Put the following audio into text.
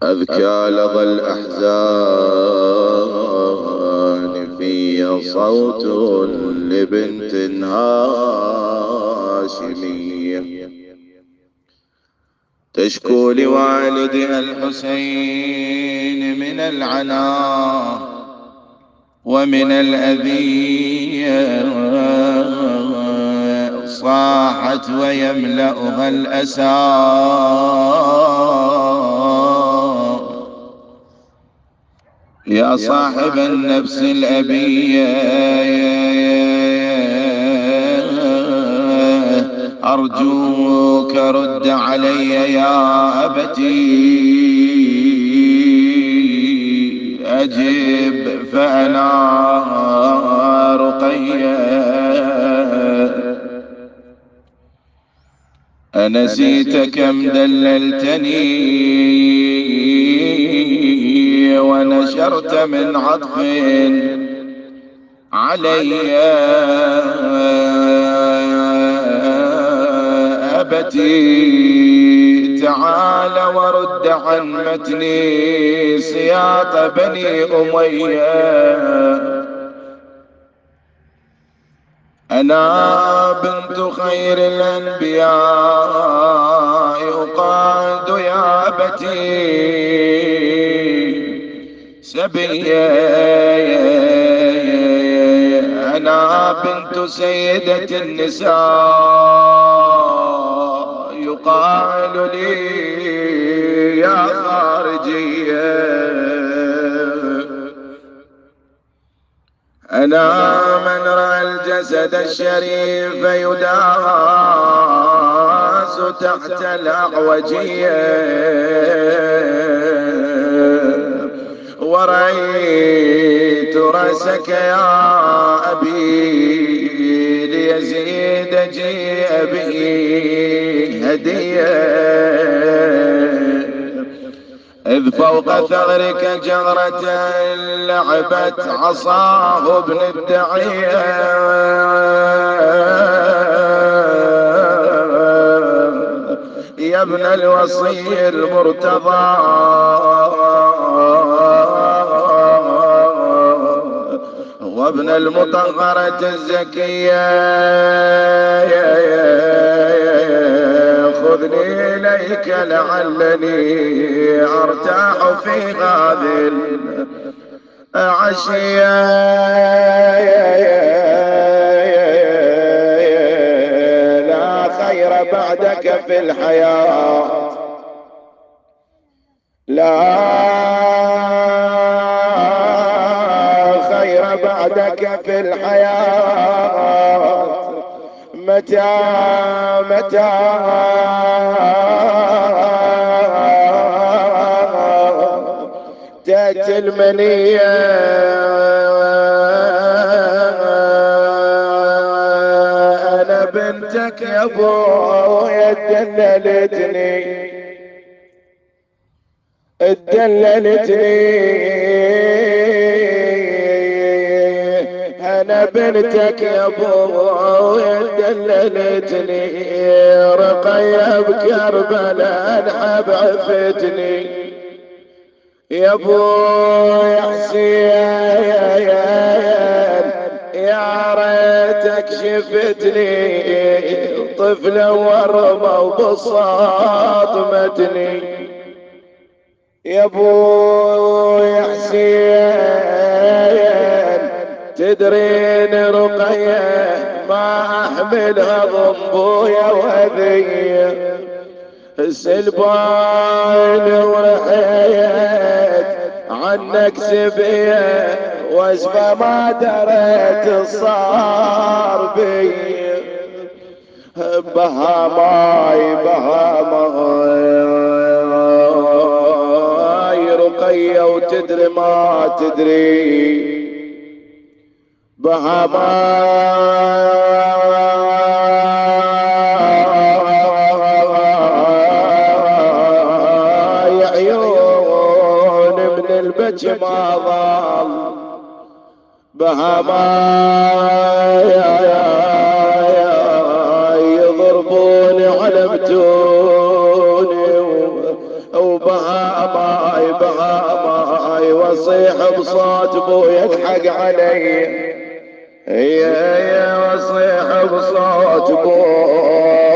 أذكى لظى الأحزان في صوت لبنت هاشمية تشكو لوالدها الحسين من العناء ومن الأذية، صاحت ويملأها الأسى يا صاحب النفس الأبية أرجوك رد علي يا أبتي، أجب فأنا رقية. أنسيت كم دللتني ونشرت من عطف علي أبتي، تعال ورد عن متني سياط بني أمية. أنا بنت خير الأنبياء يقاد يا أبتي سبية، أنا بنت سيدة النساء يقال لي يا خارجية. أنا من رأى الجسد الشريف يداس تحت الأعوجية، ورأيت رأسك يا أبي ليزيد جيء به هدية، إذ فوق ثغرك جغرة لعبت عصاه ابن الدعية، يا ابن الوصي المرتضى وابن المطهرة الزكية، خذني إليك لعلني أرتاح في هذه العشية، لا خير بعدك في الحياة، لا خير بعدك في الحياة، متى تأتي المنية، أنا بنتك يا ابويا اتدللتني، أنا بنتك يا ابويا اتدللتني، رقية بكربلاء انحب عفتني، يا ابويا حسين يا ريتك شفتني طفلة ورمة وبساط متني، يا ابويا حسين تدرين رقية ما احملها ضمبويا وهذية السلبان ورحيت عنك سبية واسفة ما دريت الصار بي، بهاماي رقية وتدري ما تدري، بهاماي عيون من البج ما ظل، بهاماي يضربوني على متوني وبها ماي بها ماي واصيح بصوت بويا اضحك علي، يا واصيح بصوت بويا